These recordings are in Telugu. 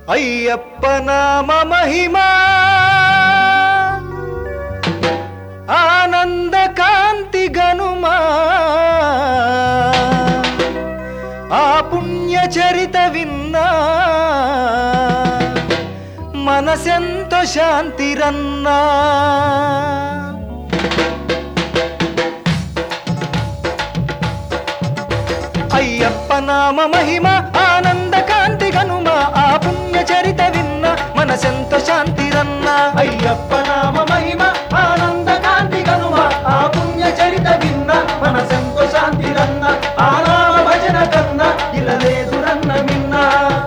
అయ్యప్ప నామ మహిమా ఆనంద కాంతి గనుమా ఆ పుణ్య చరిత విన్నా మనసెంతో శాంతిరన్నా అయ్యప్ప నామ మహిమ ఆనంద కాంతి గనుమ ఆ పుణ్య చరిత విన్న మనసెంతో శాంతిరన్నా అయ్యప్ప నామ మహిమ ఆనంద కాంతి గనుమ ఆ పుణ్య చరిత విన్న మనసెంతో శాంతిరన్న ఆ నామ భజన కన్నా ఇలా లేదు రన్న మిన్నా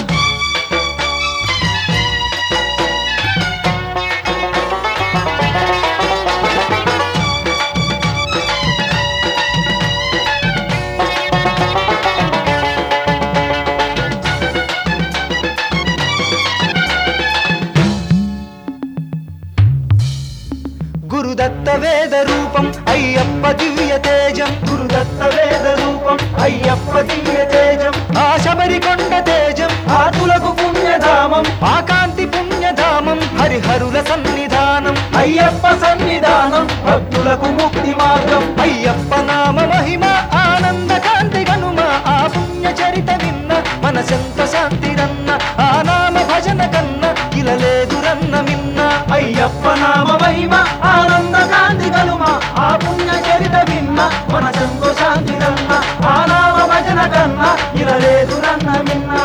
గురుదత్త వేద రూపం అయ్యప్ప దివ్య తేజం గురుదత్త వేద రూపం అయ్యప్ప దివ్య తేజం ఆ శబరికొండ తేజం ఆతులకు పుణ్యధామం ఆ కాంతి పుణ్యధామం హరిహరుల సన్నిధానం అయ్యప్ప సన్నిధానం భక్తులకు ముక్తి మార్గం అయ్యప్ప నామ మహిమ ఆనంద కాంతి గనుమ ఆ పుణ్య చరిత విన్న మనసెంత శాంతిరన్న ఆ నామ భజన కన్న ఇలా లేదు రన్న మిన్న అయ్యప్ప నామ మహిమ ఆనంద కాంతి గనుమ ఆ పుణ్య చరిత విన్న మనసెంతో శాంతిరన్న ఆ నామ భజన కన్నా ఇలా లేదు రన్న మిన్నా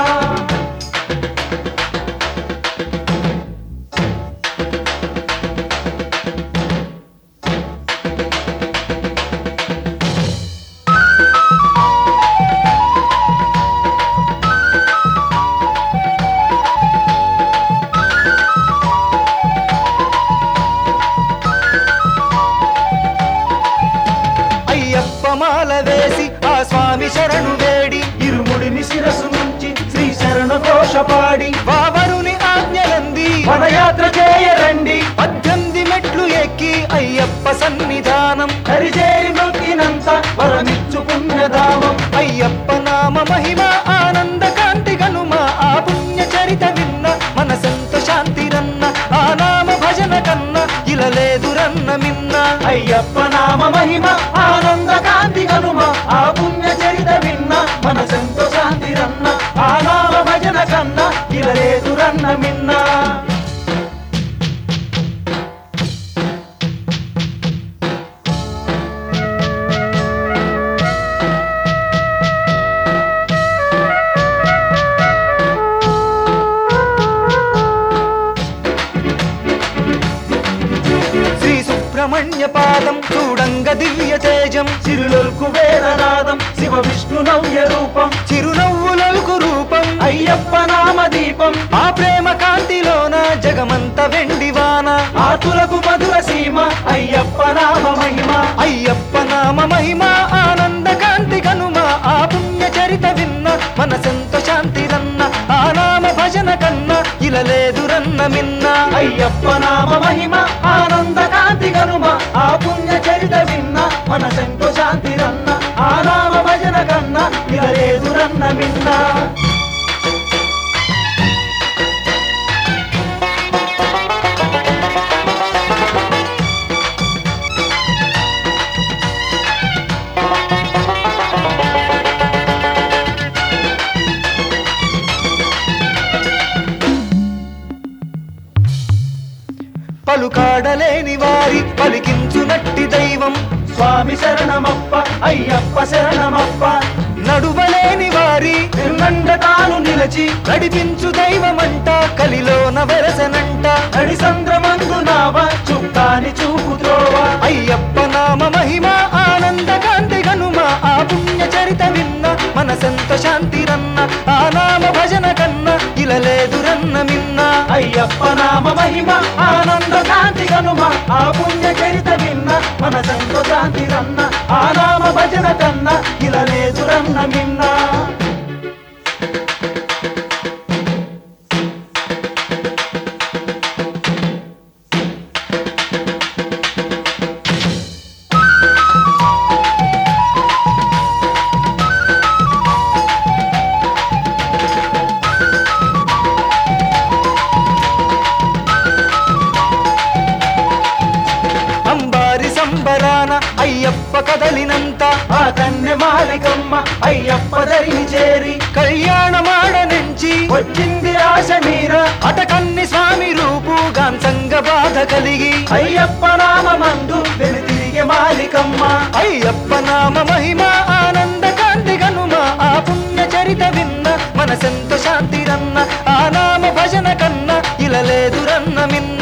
అయ్యప్ప మాల వేసి ఆ స్వామి శరణు వేడి ఇరుముడిని శిరసు నుంచి శ్రీ శరణ ఘోష పాడి వావరుని ఆజ్ఞలంది పదయాత్ర చేయరండి 18 మెట్లు ఎక్కి అయ్యప్ప సన్నిధానం హరిచేరి నొక్కినంత వరమిచ్చు పుణ్యధామం అయ్యప్ప నామ మహిమ ఆనంద కాంతి గనుమ ఆ పుణ్య చరిత విన్న మనసెంత శాంతిరన్న ఆ నామ భజన కన్న ఇలా లేదు రన్న మిన్న అయ్యప్ప నామ మహిమ ఆనంద కాంతి గనుమ ఆ పుణ్య చరిత విన్న మనసెంతో శాంతిరన్న ఆ నామ భజన కన్నా ఇలా లేదు రన్న మిన్నా శ్రీ సుబ్రహ్మణ్య పాదం చూడంగ దివ్య తేజం చిరులొల్కు వేదనాదం శివ విష్ణు నవ్య రూపం చిరునవ్వులకు రూపం అయ్యప్ప నామ దీపం ఆ ప్రేమ కాంతిలోన జగమంత వెండివాన ఆతులకు మధుర సీమ అయ్యప్ప నామ మహిమ అయ్యప్ప నామ మహిమ ఆనంద కాంతి గనుమ ఆ పుణ్య చరిత విన్న మనసెంతో శాంతిరన్న ఆ నామ భజన కన్న ఇలా లేదు రన్న మిన్న అయ్యప్ప నామ మహిమ ఆనంద కాంతి గనుమ ఆ పుణ్య చరిత విన్న మనసెంతో శాంతిరన్న ఆ నామ భజన కన్నా ఇలా లేదు రన్న మిన్నా పలుకాడలేని వారి పలికించునట్టి దైవం స్వామి శరణమప్ప అయ్యప్ప శరణమప్ప నడువలేని వారి నిర్మండ తాను నిలచి నడిపించు దైవమంట కలిలోన వెరసనంట నడి సంద్రమందు నావ చుక్కాని చూపు త్రోవ అయ్యప్ప నామ మహిమ ఆనంద కాంతి గనుమ ఆ పుణ్య చరిత విన్న మనసెంత శాంతిరన్న ఆ నామ భజన కన్న ఇలా లేదు రన్న మిన్న అయ్యప్ప నామ మహిమ ఆనంద కాంతి గనుమ ఆ పుణ్య చరిత విన్న మనసెంతో శాంతిరన్న ఆ నామ భజన కన్నా ఇలా లేదు రన్న మిన్నా వారిని చేరి కళ్యాణమాడ నుంచి వచ్చింది ఆశ మీర అటకన్ని స్వామి రూపు గాంచంగ బాధ కలిగి అయ్యప్ప నామందు వెనుతిరిగే మాలికమ్మ అయ్యప్ప నామ మహిమ ఆనంద కాంతి గనుమ ఆ పుణ్య చరిత విన్న మనసెంతో శాంతిరన్న ఆ నామ భజన కన్నా ఇలా లేదురన్న మిన్న